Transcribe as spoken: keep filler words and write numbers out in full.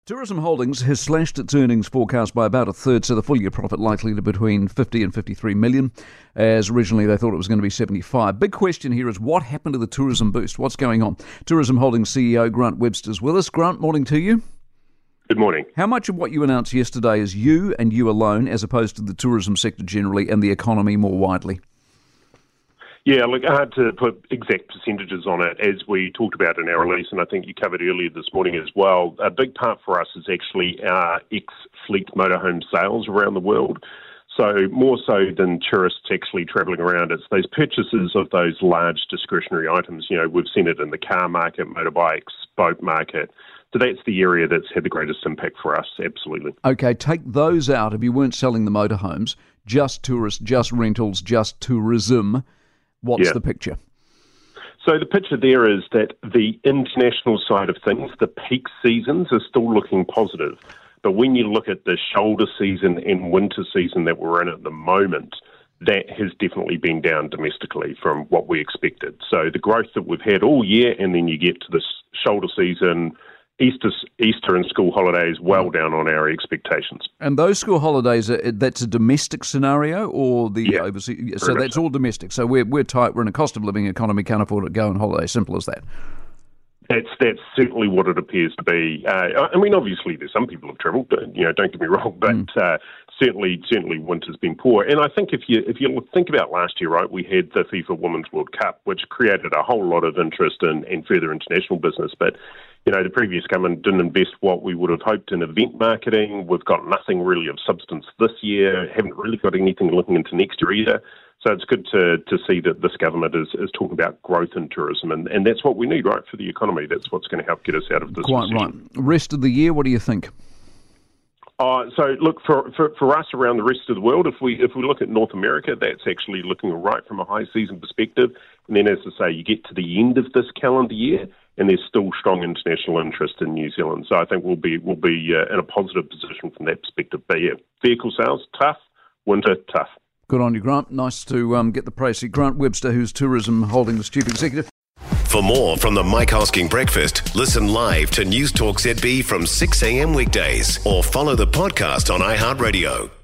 Tourism Holdings has slashed its earnings forecast by about a third, so the full year profit likely to between fifty and fifty-three million, as originally they thought it was going to be seventy-five. Big question here is what happened to the tourism boost? What's going on? Tourism Holdings C E O Grant Webster is with us. Grant, morning to you. Good morning. How much of what you announced yesterday is you and you alone, as opposed to the tourism sector generally and the economy more widely? Yeah, look, hard to put exact percentages on it, as we talked about in our release, and I think you covered earlier this morning as well. A big part for us is actually our ex-fleet motorhome sales around the world. So more so than tourists actually travelling around, it's those purchases of those large discretionary items. You know, we've seen it in the car market, motorbikes, boat market. So that's the area that's had the greatest impact for us, absolutely. Okay, take those out. If you weren't selling the motorhomes, just tourists, just rentals, just tourism, what's yeah. the picture? So the picture there is that the international side of things, the peak seasons are still looking positive. But when you look at the shoulder season and winter season that we're in at the moment, that has definitely been down domestically from what we expected. So the growth that we've had all year, and then you get to this shoulder season, Easter, Easter and school holidays well down on our expectations. And those school holidays, that's a domestic scenario or the yeah, overseas? So that's all domestic. So we're we're tight. We're in a cost of living economy. Can't afford to go on holiday. Simple as that. That's that's certainly what it appears to be. Uh, I mean, obviously, there's some people have travelled. You know, don't get me wrong, but mm. uh, certainly, certainly, winter's been poor. And I think if you if you think about last year, right, we had the FIFA Women's World Cup, which created a whole lot of interest in, in further international business. But you know, the previous government didn't invest what we would have hoped in event marketing. We've got nothing really of substance this year. Haven't really got anything looking into next year either. So it's good to to see that this government is, is talking about growth in tourism, and, and that's what we need, right, for the economy. That's what's going to help get us out of this Quite recession. Right. Rest of the year, what do you think? Uh, so look, for, for for us around the rest of the world, if we if we look at North America, that's actually looking all right from a high season perspective. And then, as I say, you get to the end of this calendar year, and there's still strong international interest in New Zealand. So I think we'll be we'll be uh, in a positive position from that perspective. But yeah, vehicle sales tough, winter tough. Good on you, Grant. Nice to um, get the praise. Grant Webster, who's Tourism Holdings Chief Executive. For more from the Mike Hosking Breakfast, listen live to News Talk Z B from six a.m. weekdays or follow the podcast on iHeartRadio.